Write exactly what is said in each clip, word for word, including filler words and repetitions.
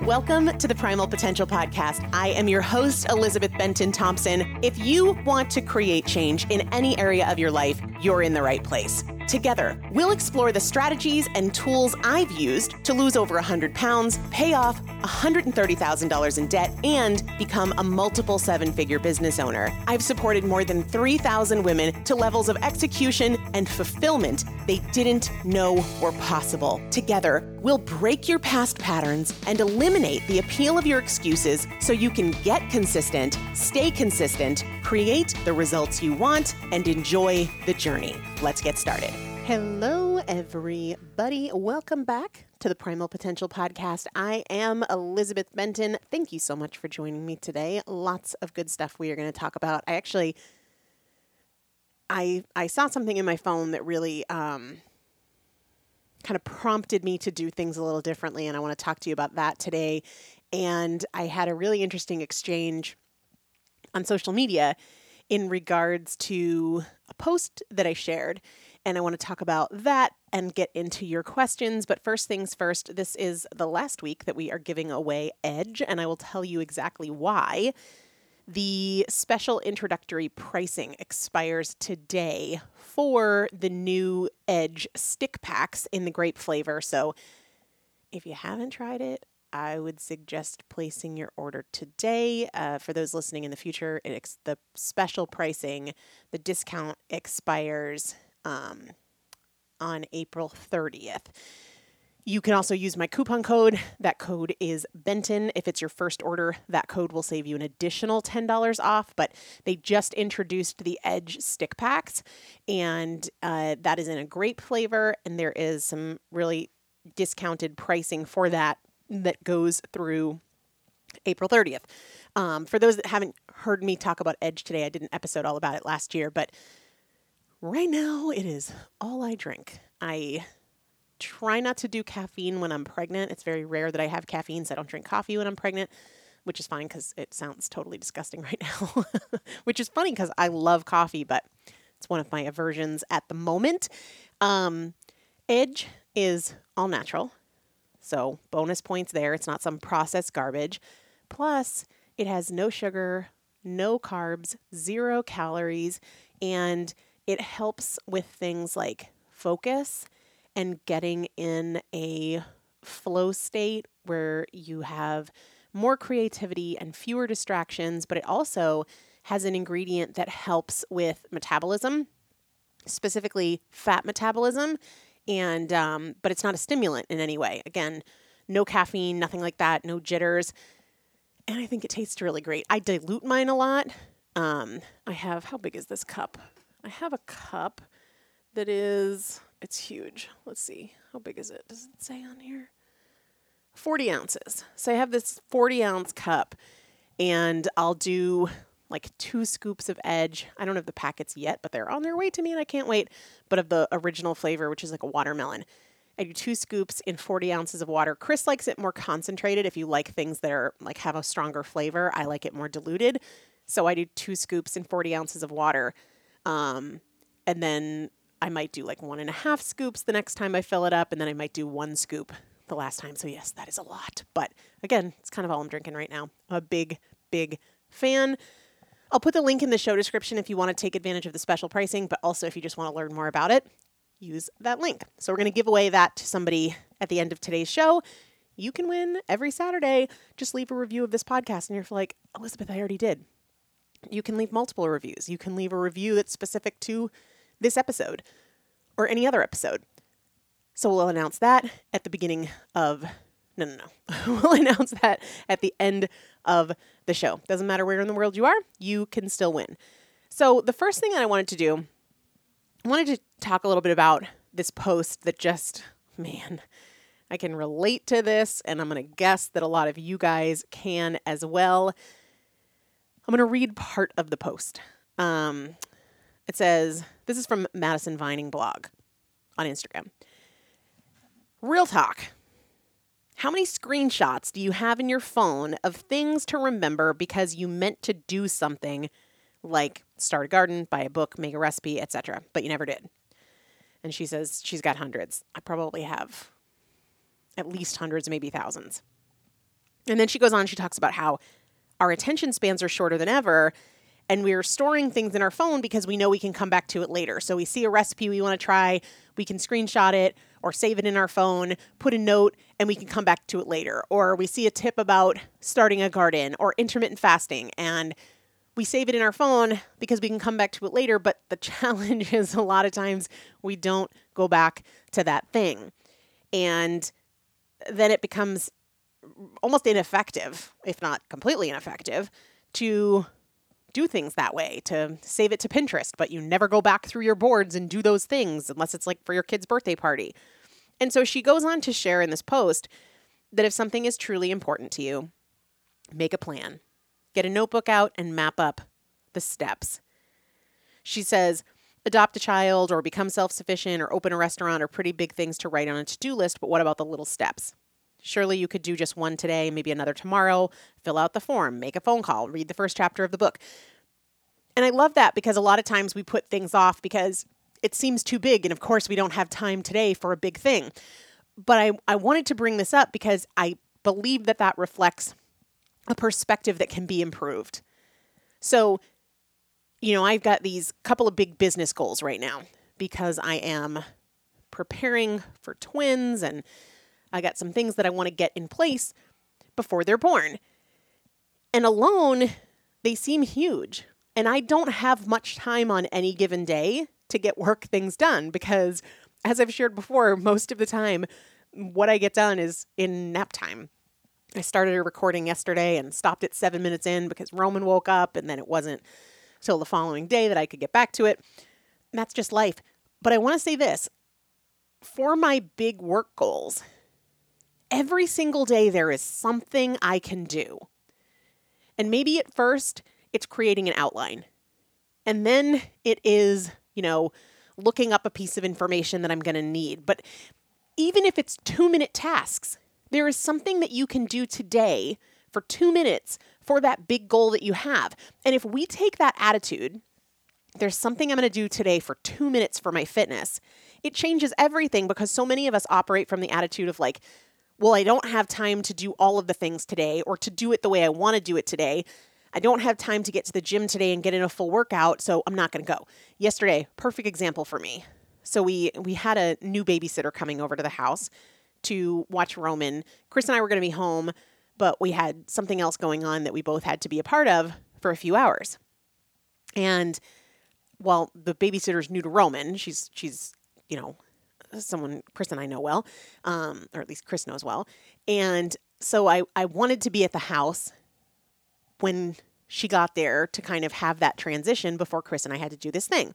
Welcome to the Primal Potential Podcast. I am your host, Elizabeth Benton Thompson. If you want to create change in any area of your life, you're in the right place. Together, we'll explore the strategies and tools I've used to lose over one hundred pounds, pay off one hundred thirty thousand dollars in debt, and become a multiple seven-figure business owner. I've supported more than three thousand women to levels of execution and fulfillment they didn't know were possible. Together, we'll break your past patterns and eliminate the appeal of your excuses so you can get consistent, stay consistent, create the results you want, and enjoy the journey. Let's get started. Hello, everybody. Welcome back to the Primal Potential Podcast. I am Elizabeth Benton. Thank you so much for joining me today. Lots of good stuff we are going to talk about. I actually, I I saw something in my phone that really um, kind of prompted me to do things a little differently, and I want to talk to you about that today. And I had a really interesting exchange on social media in regards to a post that I shared. And I want to talk about that and get into your questions. But first things first, this is the last week that we are giving away Edge, and I will tell you exactly why. The special introductory pricing expires today for the new Edge stick packs in the grape flavor. So if you haven't tried it, I would suggest placing your order today. Uh, for those listening in the future, it ex- the special pricing, the discount expires um, on April thirtieth. You can also use my coupon code. That code is Benton. If it's your first order, that code will save you an additional ten dollars off, but they just introduced the Edge stick packs, and uh, that is in a grape flavor, and there is some really discounted pricing for that that goes through April thirtieth. Um, for those that haven't heard me talk about Edge today, I did an episode all about it last year, but right now it is all I drink. I try not to do caffeine when I'm pregnant. It's very rare that I have caffeine, so I don't drink coffee when I'm pregnant, which is fine because it sounds totally disgusting right now, which is funny because I love coffee, but it's one of my aversions at the moment. Um, Edge is all natural. So bonus points there. It's not some processed garbage. Plus, it has no sugar, no carbs, zero calories, and it helps with things like focus and getting in a flow state where you have more creativity and fewer distractions, but it also has an ingredient that helps with metabolism, specifically fat metabolism. And, um, but it's not a stimulant in any way. Again, no caffeine, nothing like that, no jitters. And I think it tastes really great. I dilute mine a lot. Um, I have, how big is this cup? I have a cup that is, it's huge. Let's see. How big is it? Does it say on here? forty ounces. So I have this forty ounce cup, and I'll do like two scoops of Edge. I don't have the packets yet, but they're on their way to me and I can't wait. But of the original flavor, which is like a watermelon. I do two scoops in forty ounces of water. Chris likes it more concentrated. If you like things that are like have a stronger flavor, I like it more diluted. So I do two scoops in forty ounces of water. Um, and then I might do like one and a half scoops the next time I fill it up. And then I might do one scoop the last time. So yes, that is a lot. But again, it's kind of all I'm drinking right now. I'm a big, big fan. I'll put the link in the show description if you want to take advantage of the special pricing, but also if you just want to learn more about it, use that link. So we're going to give away that to somebody at the end of today's show. You can win every Saturday. Just leave a review of this podcast and you're like, Elizabeth, I already did. You can leave multiple reviews. You can leave a review that's specific to this episode or any other episode. So we'll announce that at the beginning of No, no, no. We'll announce that at the end of the show. Doesn't matter where in the world you are, you can still win. So the first thing that I wanted to do, I wanted to talk a little bit about this post that just, man, I can relate to this, and I'm going to guess that a lot of you guys can as well. I'm going to read part of the post. Um, it says, this is from Madison Vining blog on Instagram. Real talk. How many screenshots do you have in your phone of things to remember because you meant to do something like start a garden, buy a book, make a recipe, et cetera, but you never did? And she says she's got hundreds. I probably have at least hundreds, maybe thousands. And then she goes on, she talks about how our attention spans are shorter than ever, and we're storing things in our phone because we know we can come back to it later. So we see a recipe we want to try, we can screenshot it or save it in our phone, put a note, and we can come back to it later. Or we see a tip about starting a garden or intermittent fasting, and we save it in our phone because we can come back to it later. But the challenge is a lot of times we don't go back to that thing. And then it becomes almost ineffective, if not completely ineffective, to do things that way, to save it to Pinterest, but you never go back through your boards and do those things unless it's like for your kid's birthday party. And so she goes on to share in this post that if something is truly important to you, make a plan. Get a notebook out and map up the steps. She says, adopt a child or become self-sufficient or open a restaurant are pretty big things to write on a to-do list, but what about the little steps? Surely you could do just one today, maybe another tomorrow, fill out the form, make a phone call, read the first chapter of the book. And I love that because a lot of times we put things off because it seems too big. And of course, we don't have time today for a big thing. But I, I wanted to bring this up because I believe that that reflects a perspective that can be improved. So, you know, I've got these couple of big business goals right now because I am preparing for twins and I got some things that I want to get in place before they're born. And alone, they seem huge. And I don't have much time on any given day to get work things done because, as I've shared before, most of the time, what I get done is in nap time. I started a recording yesterday and stopped it seven minutes in because Roman woke up, and then it wasn't till the following day that I could get back to it. And that's just life. But I want to say this. For my big work goals, every single day there is something I can do. And maybe at first it's creating an outline. And then it is, you know, looking up a piece of information that I'm going to need. But even if it's two-minute tasks, there is something that you can do today for two minutes for that big goal that you have. And if we take that attitude, there's something I'm going to do today for two minutes for my fitness, it changes everything because so many of us operate from the attitude of like, well, I don't have time to do all of the things today or to do it the way I want to do it today. I don't have time to get to the gym today and get in a full workout, so I'm not going to go. Yesterday, perfect example for me. So we we had a new babysitter coming over to the house to watch Roman. Chris and I were going to be home, but we had something else going on that we both had to be a part of for a few hours. And while the babysitter's new to Roman, she's she's, you know, someone Chris and I know well, um, or at least Chris knows well. And so I, I wanted to be at the house when she got there to kind of have that transition before Chris and I had to do this thing.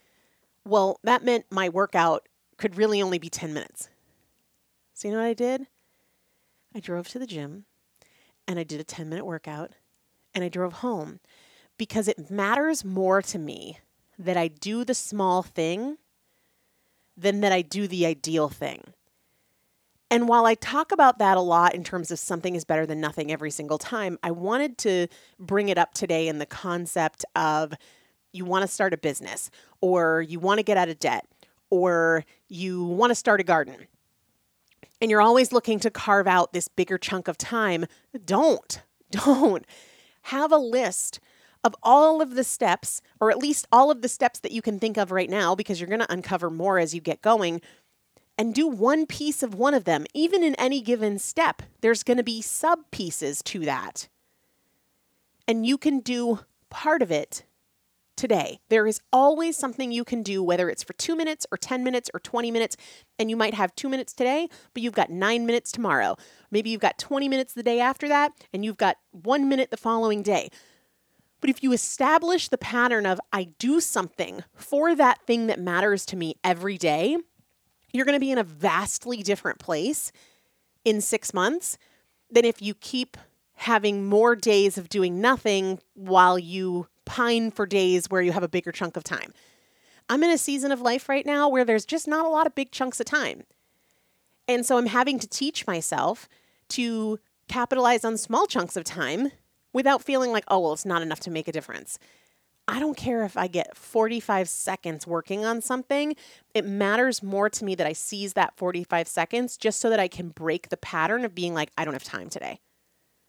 Well, that meant my workout could really only be ten minutes. So you know what I did? I drove to the gym and I did a ten minute workout and I drove home because it matters more to me that I do the small thing than that I do the ideal thing. And while I talk about that a lot in terms of something is better than nothing every single time, I wanted to bring it up today in the concept of you want to start a business or you want to get out of debt or you want to start a garden and you're always looking to carve out this bigger chunk of time. Don't, don't have a list of all of the steps, or at least all of the steps that you can think of right now, because you're going to uncover more as you get going. And do one piece of one of them. Even in any given step, there's going to be sub-pieces to that. And you can do part of it today. There is always something you can do, whether it's for two minutes or ten minutes or twenty minutes. And you might have two minutes today, but you've got nine minutes tomorrow. Maybe you've got twenty minutes the day after that, and you've got one minute the following day. But if you establish the pattern of I do something for that thing that matters to me every day, you're going to be in a vastly different place in six months than if you keep having more days of doing nothing while you pine for days where you have a bigger chunk of time. I'm in a season of life right now where there's just not a lot of big chunks of time. And so I'm having to teach myself to capitalize on small chunks of time without feeling like, oh, well, it's not enough to make a difference. I don't care if I get forty-five seconds working on something. It matters more to me that I seize that forty-five seconds just so that I can break the pattern of being like, I don't have time today.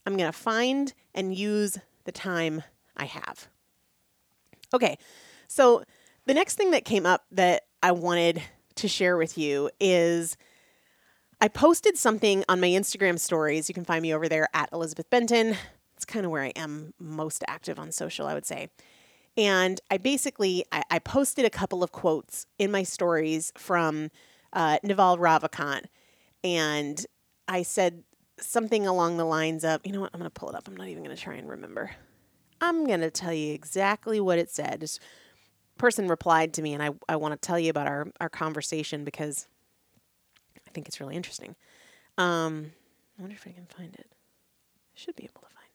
I'm going to find and use the time I have. Okay, so the next thing that came up that I wanted to share with you is I posted something on my Instagram stories. You can find me over there at Elizabeth Benton. It's kind of where I am most active on social, I would say. And I basically, I, I posted a couple of quotes in my stories from uh, Naval Ravikant. And I said something along the lines of, you know what, I'm going to pull it up. I'm not even going to try and remember. I'm going to tell you exactly what it said. This person replied to me, and I, I want to tell you about our, our conversation because I think it's really interesting. Um, I wonder if I can find it. I should be able to find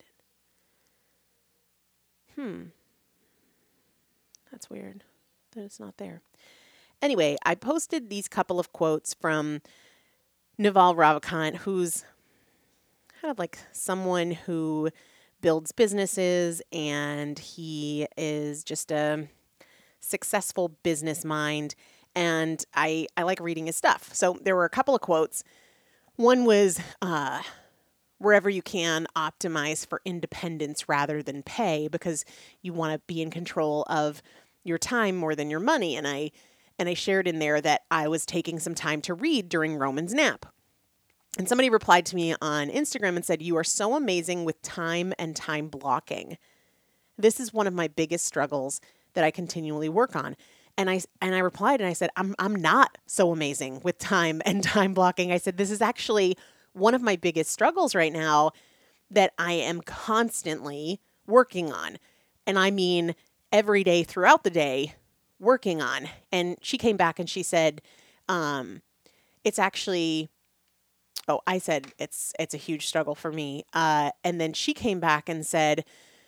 it. Hmm. That's weird that it's not there. Anyway, I posted these couple of quotes from Naval Ravikant, who's kind of like someone who builds businesses, and he is just a successful business mind. And I, I like reading his stuff. So there were a couple of quotes. One was, uh, wherever you can, optimize for independence rather than pay, because you want to be in control of your time more than your money. And I, and I shared in there that I was taking some time to read during Roman's nap. And somebody replied to me on Instagram and said, "You are so amazing with time and time blocking. This is one of my biggest struggles that I continually work on." And I and I replied and I said, I'm I'm not so amazing with time and time blocking. I said, this is actually one of my biggest struggles right now that I am constantly working on. And I mean every day throughout the day working on. And she came back and she said, um, it's actually Oh, I said, it's it's a huge struggle for me. Uh, and then she came back and said,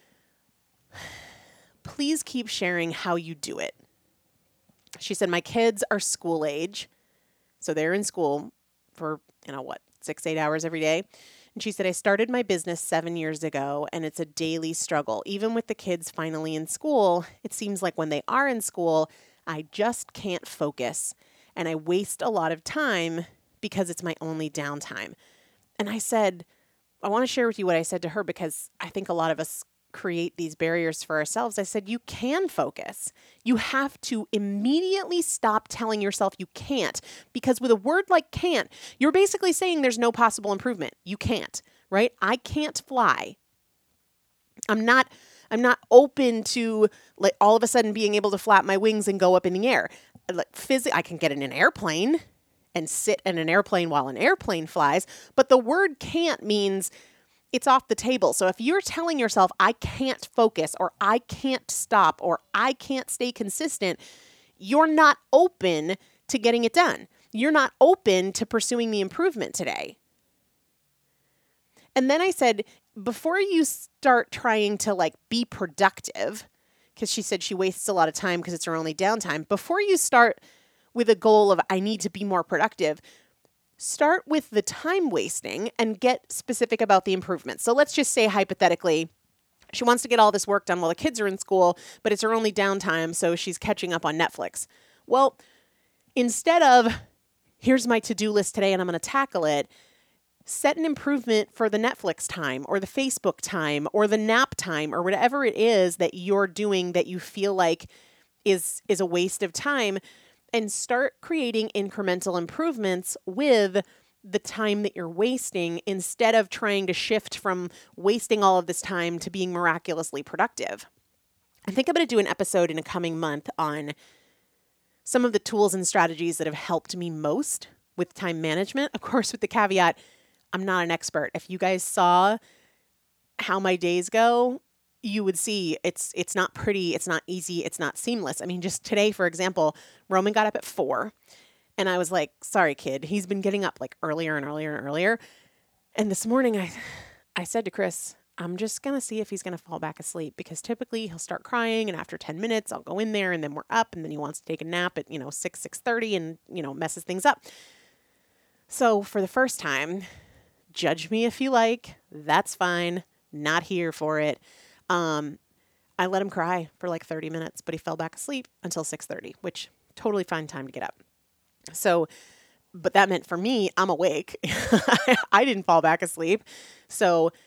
please keep sharing how you do it. She said, my kids are school age. So they're in school for, you know, what, six, eight hours every day. And she said, I started my business seven years ago, and it's a daily struggle. Even with the kids finally in school, it seems like when they are in school, I just can't focus. And I waste a lot of time because it's my only downtime. And I said, I want to share with you what I said to her, because I think a lot of us create these barriers for ourselves. I said, you can focus. You have to immediately stop telling yourself you can't, because with a word like can't, you're basically saying there's no possible improvement. You can't, right? I can't fly. I'm not, I'm not open to like all of a sudden being able to flap my wings and go up in the air. Like physically, I can get in an airplane and sit in an airplane while an airplane flies. But the word can't means it's off the table. So if you're telling yourself, I can't focus, or I can't stop, or I can't stay consistent, you're not open to getting it done. You're not open to pursuing the improvement today. And then I said, before you start trying to like be productive, because she said she wastes a lot of time because it's her only downtime, before you start with a goal of I need to be more productive, start with the time wasting and get specific about the improvements. So let's just say hypothetically, she wants to get all this work done while the kids are in school, but it's her only downtime, so she's catching up on Netflix. Well, instead of here's my to-do list today and I'm going to tackle it, set an improvement for the Netflix time or the Facebook time or the nap time or whatever it is that you're doing that you feel like is is a waste of time. And start creating incremental improvements with the time that you're wasting, instead of trying to shift from wasting all of this time to being miraculously productive. I think I'm going to do an episode in a coming month on some of the tools and strategies that have helped me most with time management. Of course, with the caveat, I'm not an expert. If you guys saw how my days go, you would see it's it's not pretty, it's not easy, it's not seamless. I mean, just today, for example, Roman got up at four, and I was like, sorry, kid. He's been getting up like earlier and earlier and earlier. And this morning, I I said to Chris, I'm just going to see if he's going to fall back asleep, because typically he'll start crying, and after ten minutes, I'll go in there, and then we're up, and then he wants to take a nap at, you know, six, six thirty, and, you know, messes things up. So for the first time, judge me if you like, that's fine, not here for it. Um, I let him cry for like thirty minutes, but he fell back asleep until six thirty, which totally fine time to get up. So, but that meant for me, I'm awake. I didn't fall back asleep. So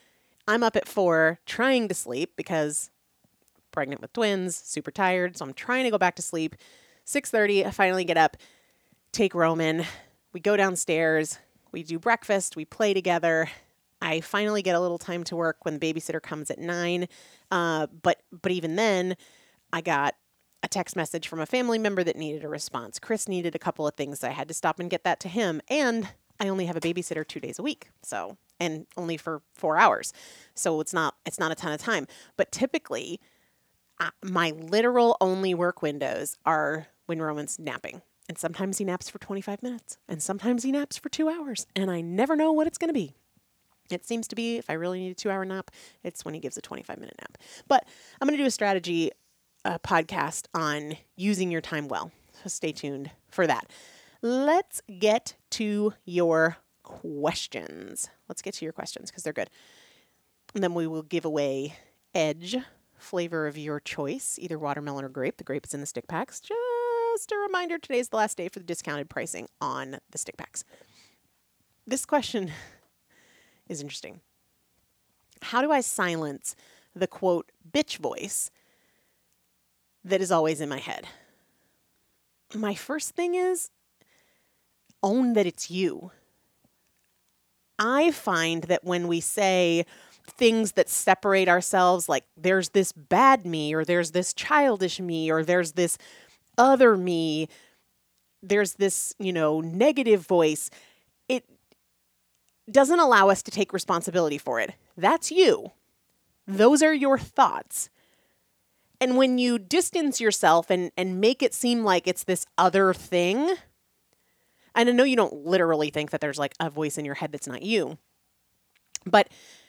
I'm up at four trying to sleep because pregnant with twins, super tired. So I'm trying to go back to sleep. six thirty, I finally get up, take Roman. We go downstairs. We do breakfast. We play together. I finally get a little time to work when the babysitter comes at nine. Uh, but but even then, I got a text message from a family member that needed a response. Chris needed a couple of things. I had to stop and get that to him. And I only have a babysitter two days a week. So, and only for four hours. So it's not, it's not a ton of time. But typically, uh, my literal only work windows are when Roman's napping. And sometimes he naps for twenty-five minutes. And sometimes he naps for two hours. And I never know what it's going to be. It seems to be, if I really need a two-hour nap, it's when he gives a twenty-five-minute nap. But I'm going to do a strategy uh, podcast on using your time well. So stay tuned for that. Let's get to your questions. Let's get to your questions because they're good. And then we will give away Edge, flavor of your choice, either watermelon or grape. The grape is in the stick packs. Just a reminder, today's the last day for the discounted pricing on the stick packs. This question is interesting. How do I silence the quote bitch voice that is always in my head? My first thing is own that it's you. I find that when we say things that separate ourselves, like there's this bad me, or there's this childish me, or there's this other me, there's this, you know, negative voice, it doesn't allow us to take responsibility for it. That's you. Those are your thoughts. And when you distance yourself and, and make it seem like it's this other thing, and I know you don't literally think that there's like a voice in your head that's not you, but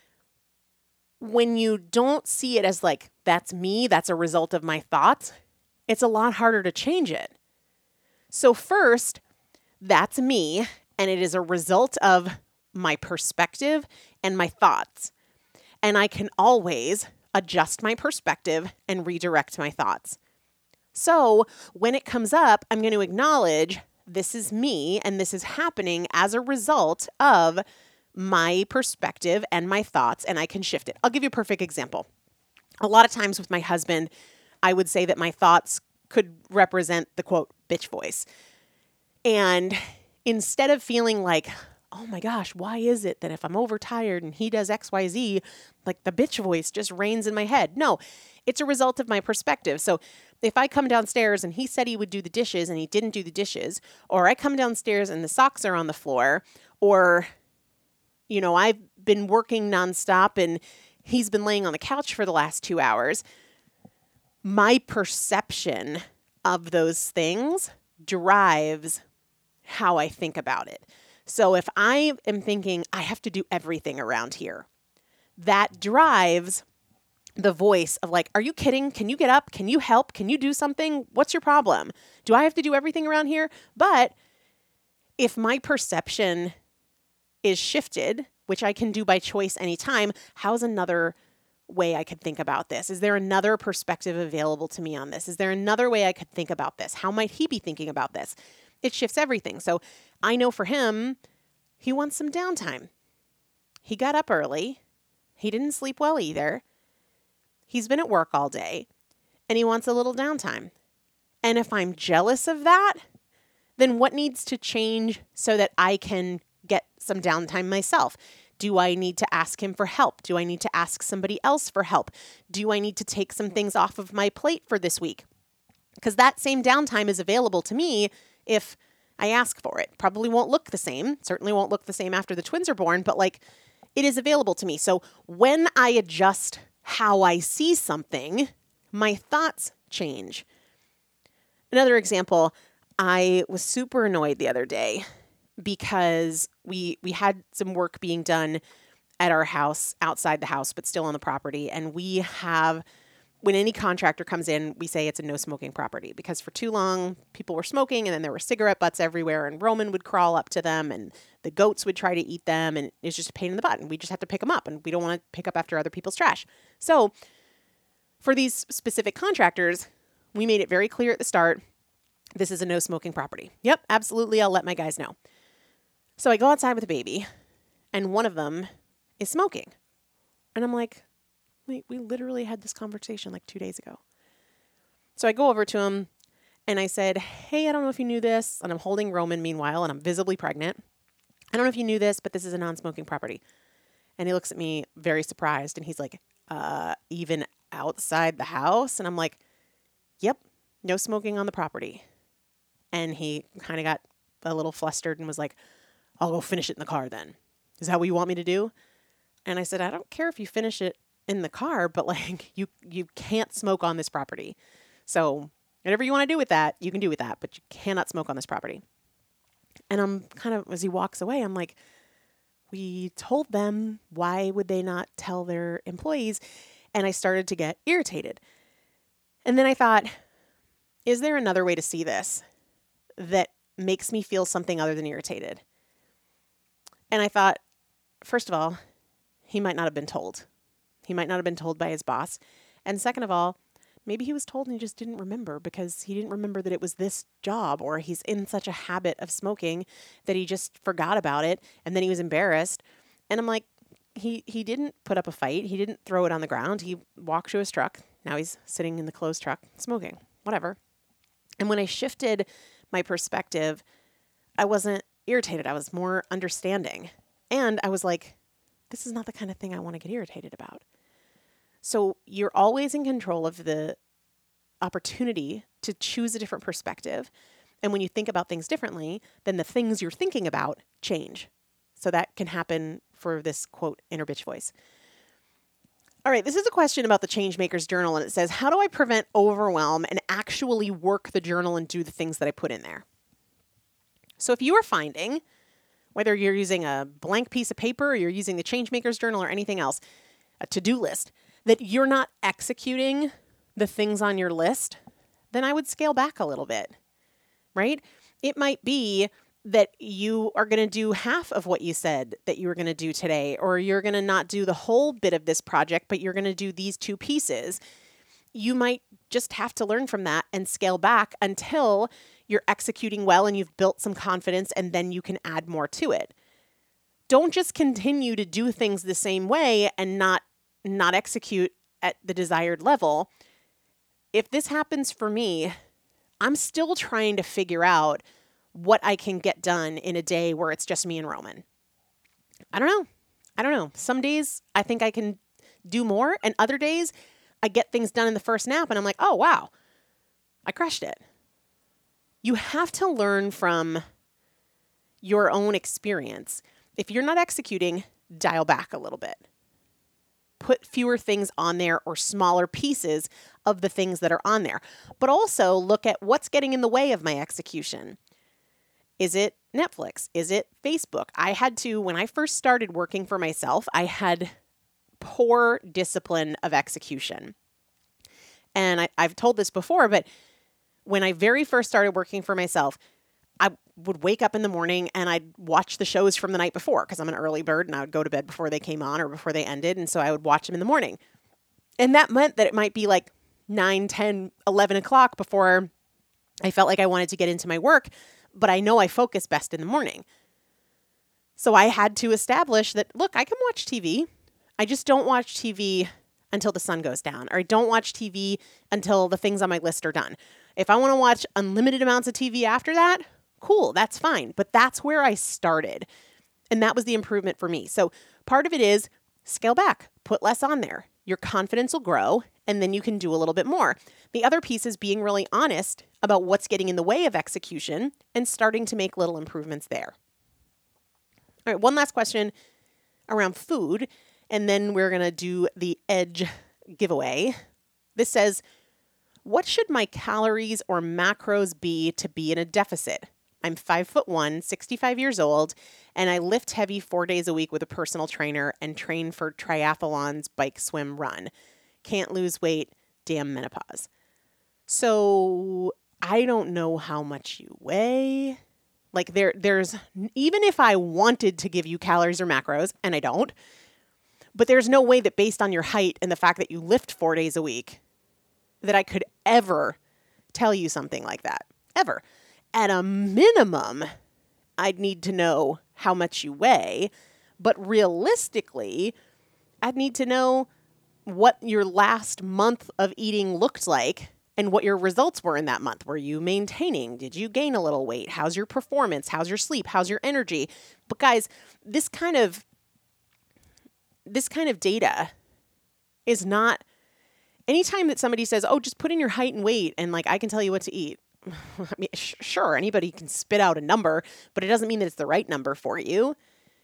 when you don't see it as like, that's me, that's a result of my thoughts, it's a lot harder to change it. So first, that's me, and it is a result of my perspective and my thoughts. And I can always adjust my perspective and redirect my thoughts. So when it comes up, I'm going to acknowledge this is me and this is happening as a result of my perspective and my thoughts, and I can shift it. I'll give you a perfect example. A lot of times with my husband, I would say that my thoughts could represent the quote bitch voice. And instead of feeling like, oh my gosh, why is it that if I'm overtired and he does X, Y, Z, like the bitch voice just reigns in my head? No, it's a result of my perspective. So if I come downstairs and he said he would do the dishes and he didn't do the dishes, or I come downstairs and the socks are on the floor, or, you know, I've been working nonstop and he's been laying on the couch for the last two hours, my perception of those things drives how I think about it. So if I am thinking I have to do everything around here, that drives the voice of like, are you kidding? Can you get up? Can you help? Can you do something? What's your problem? Do I have to do everything around here? But if my perception is shifted, which I can do by choice anytime, how's another way I could think about this? Is there another perspective available to me on this? Is there another way I could think about this? How might he be thinking about this? It shifts everything. So I know for him, he wants some downtime. He got up early. He didn't sleep well either. He's been at work all day and he wants a little downtime. And if I'm jealous of that, then what needs to change so that I can get some downtime myself? Do I need to ask him for help? Do I need to ask somebody else for help? Do I need to take some things off of my plate for this week? Because that same downtime is available to me if I ask for it. Probably won't look the same. Certainly won't look the same after the twins are born, but like it is available to me. So when I adjust how I see something, my thoughts change. Another example, I was super annoyed the other day because we we had some work being done at our house, outside the house, but still on the property. And we have, when any contractor comes in, we say it's a no smoking property because for too long, people were smoking and then there were cigarette butts everywhere and Roman would crawl up to them and the goats would try to eat them. And it's just a pain in the butt. And we just have to pick them up and we don't want to pick up after other people's trash. So for these specific contractors, we made it very clear at the start, this is a no smoking property. Yep, absolutely. I'll let my guys know. So I go outside with a baby and one of them is smoking. And I'm like, we, we literally had this conversation like two days ago. So I go over to him and I said, hey, I don't know if you knew this. And I'm holding Roman meanwhile, and I'm visibly pregnant. I don't know if you knew this, but this is a non-smoking property. And he looks at me very surprised, and he's like, uh, even outside the house? And I'm like, yep, no smoking on the property. And he kind of got a little flustered and was like, I'll go finish it in the car then. Is that what you want me to do? And I said, I don't care if you finish it in the car, but like you, you can't smoke on this property. So whatever you want to do with that, you can do with that, but you cannot smoke on this property. And I'm kind of, as he walks away, I'm like, we told them, why would they not tell their employees? And I started to get irritated. And then I thought, is there another way to see this that makes me feel something other than irritated? And I thought, first of all, he might not have been told. He might not have been told by his boss. And second of all, maybe he was told and he just didn't remember because he didn't remember that it was this job, or he's in such a habit of smoking that he just forgot about it. And then he was embarrassed. And I'm like, he, he didn't put up a fight. He didn't throw it on the ground. He walked to his truck. Now he's sitting in the closed truck smoking, whatever. And when I shifted my perspective, I wasn't irritated. I was more understanding. And I was like, this is not the kind of thing I want to get irritated about. So you're always in control of the opportunity to choose a different perspective. And when you think about things differently, then the things you're thinking about change. So that can happen for this, quote, inner bitch voice. All right, this is a question about the Changemaker's Journal, and it says, how do I prevent overwhelm and actually work the journal and do the things that I put in there? So if you are finding, whether you're using a blank piece of paper or you're using the Changemaker's Journal or anything else, a to-do list, that you're not executing the things on your list, then I would scale back a little bit, right? It might be that you are going to do half of what you said that you were going to do today, or you're going to not do the whole bit of this project, but you're going to do these two pieces. You might just have to learn from that and scale back until you're executing well and you've built some confidence, and then you can add more to it. Don't just continue to do things the same way and not not execute at the desired level. If this happens for me, I'm still trying to figure out what I can get done in a day where it's just me and Roman. I don't know. I don't know. Some days I think I can do more, and other days I get things done in the first nap and I'm like, oh, wow, I crushed it. You have to learn from your own experience. If you're not executing, dial back a little bit. Put fewer things on there or smaller pieces of the things that are on there. But also look at what's getting in the way of my execution. Is it Netflix? Is it Facebook? I had to, when I first started working for myself, I had poor discipline of execution. And I, I've told this before, but when I very first started working for myself, I would wake up in the morning and I'd watch the shows from the night before because I'm an early bird and I would go to bed before they came on or before they ended. And so I would watch them in the morning. And that meant that it might be like nine, ten, eleven o'clock before I felt like I wanted to get into my work. But I know I focus best in the morning. So I had to establish that, look, I can watch T V. I just don't watch T V until the sun goes down, or I don't watch T V until the things on my list are done. If I want to watch unlimited amounts of T V after that, cool, that's fine. But that's where I started. And that was the improvement for me. So part of it is scale back, put less on there. Your confidence will grow, and then you can do a little bit more. The other piece is being really honest about what's getting in the way of execution and starting to make little improvements there. All right, one last question around food, and then we're going to do the Edge giveaway. This says, what should my calories or macros be to be in a deficit? I'm five foot one, sixty-five years old, and I lift heavy four days a week with a personal trainer and train for triathlons, bike, swim, run. Can't lose weight, damn menopause. So I don't know how much you weigh. Like there, there's, even if I wanted to give you calories or macros, and I don't, but there's no way that based on your height and the fact that you lift four days a week, that I could ever tell you something like that, ever. At a minimum, I'd need to know how much you weigh, but realistically, I'd need to know what your last month of eating looked like and what your results were in that month. Were you maintaining? Did you gain a little weight? How's your performance? How's your sleep? How's your energy? But guys, this kind of this kind of data is not, anytime that somebody says, oh, just put in your height and weight and like I can tell you what to eat. I mean, sh- sure, anybody can spit out a number, but it doesn't mean that it's the right number for you.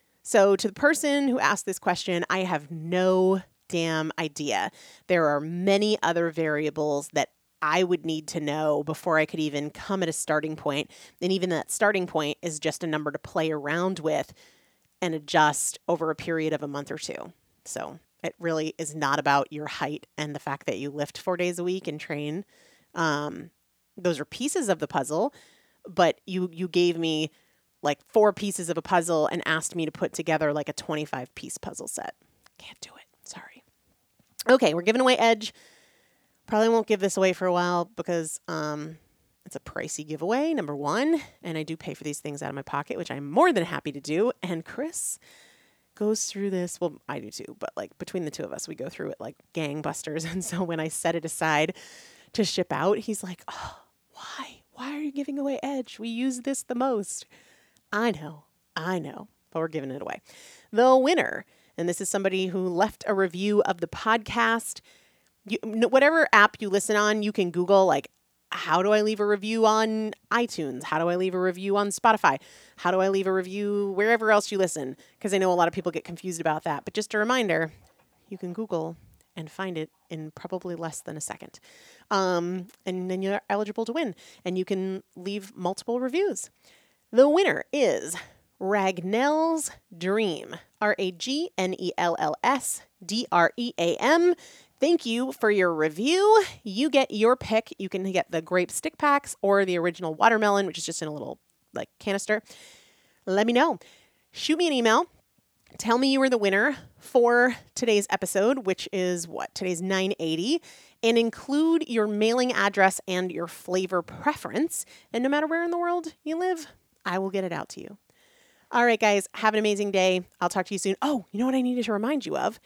So to the person who asked this question, I have no damn idea. There are many other variables that I would need to know before I could even come at a starting point. And even that starting point is just a number to play around with and adjust over a period of a month or two. So it really is not about your height and the fact that you lift four days a week and train. Um, those are pieces of the puzzle, but you you gave me like four pieces of a puzzle and asked me to put together like a twenty-five piece puzzle set. Can't do it. Sorry. Okay, we're giving away Edge. Probably won't give this away for a while because um, it's a pricey giveaway, number one. And I do pay for these things out of my pocket, which I'm more than happy to do. And Chris goes through this. Well, I do too, but like between the two of us, we go through it like gangbusters. And so when I set it aside to ship out, he's like, oh, why? Why are you giving away Edge? We use this the most. I know, I know, but we're giving it away. The winner, and this is somebody who left a review of the podcast. You, whatever app you listen on, you can Google like, how do I leave a review on iTunes? How do I leave a review on Spotify? How do I leave a review wherever else you listen? Because I know a lot of people get confused about that. But just a reminder, you can Google and find it in probably less than a second. Um, and then you're eligible to win. And you can leave multiple reviews. The winner is Ragnell's Dream. R A G N E L L S D R E A M. Thank you for your review. You get your pick. You can get the grape stick packs or the original watermelon, which is just in a little like canister. Let me know. Shoot me an email. Tell me you were the winner for today's episode, which is what? Today's nine eighty. And include your mailing address and your flavor preference. And no matter where in the world you live, I will get it out to you. All right, guys, have an amazing day. I'll talk to you soon. Oh, you know what I needed to remind you of?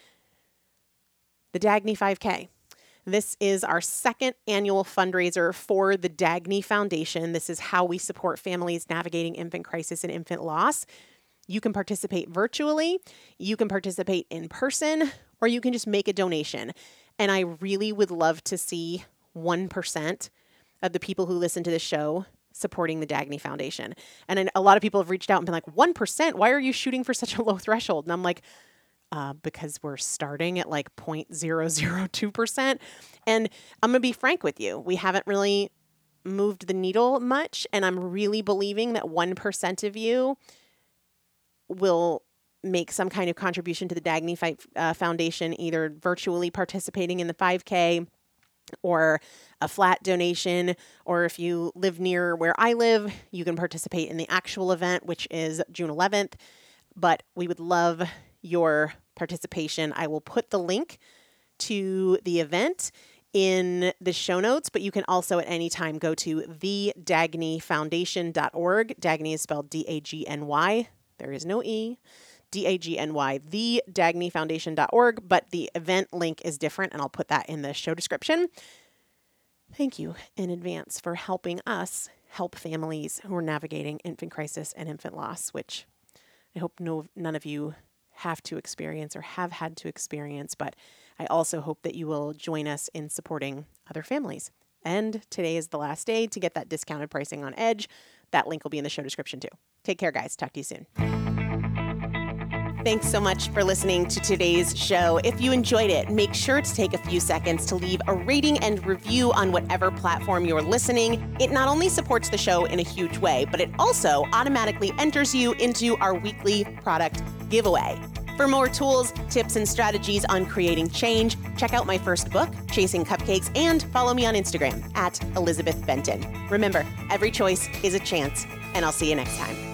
The Dagny five K. This is our second annual fundraiser for the Dagny Foundation. This is how we support families navigating infant crisis and infant loss. You can participate virtually, you can participate in person, or you can just make a donation. And I really would love to see one percent of the people who listen to this show supporting the Dagny Foundation. And a lot of people have reached out and been like, one percent? Why are you shooting for such a low threshold? And I'm like, Uh, because we're starting at like zero point zero zero two percent. And I'm going to be frank with you. We haven't really moved the needle much. And I'm really believing that one percent of you will make some kind of contribution to the Dagny uh, Foundation, either virtually participating in the five K or a flat donation. Or if you live near where I live, you can participate in the actual event, which is June eleventh. But we would love your participation. I will put the link to the event in the show notes, but you can also at any time go to the dagny foundation dot org. Dagny is spelled D A G N Y. There is no E. D A G N Y, the dagny foundation dot org, but the event link is different, and I'll put that in the show description. Thank you in advance for helping us help families who are navigating infant crisis and infant loss, which I hope no none of you have to experience or have had to experience, but I also hope that you will join us in supporting other families. And today is the last day to get that discounted pricing on Edge. That link will be in the show description too. Take care, guys. Talk to you soon. Thanks so much for listening to today's show. If you enjoyed it, make sure to take a few seconds to leave a rating and review on whatever platform you're listening. It not only supports the show in a huge way, but it also automatically enters you into our weekly product giveaway. For more tools, tips, and strategies on creating change, check out my first book, Chasing Cupcakes, and follow me on Instagram at Elizabeth Benton. Remember, every choice is a chance, and I'll see you next time.